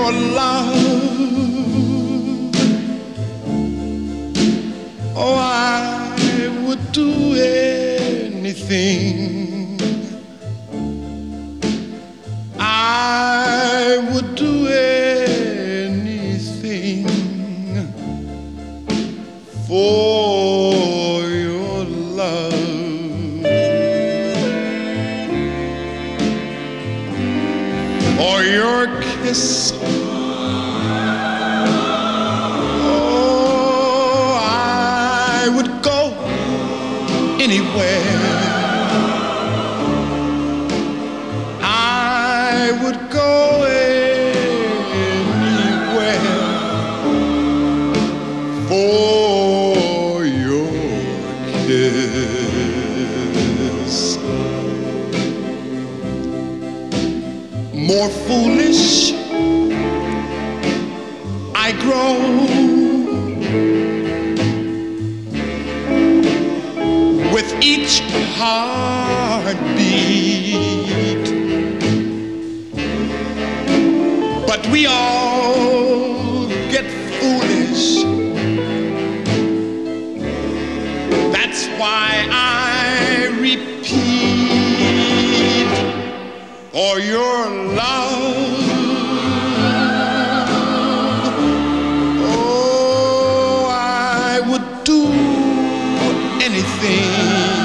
your love. Oh, I would do anything. I would do anything for your love. For your kiss. Oh, I would go anywhere. I would go anywhere for your kiss. More foolish I grow with each heartbeat, but we all get foolish. That's why I repeat, for your love. Oh, I would do anything.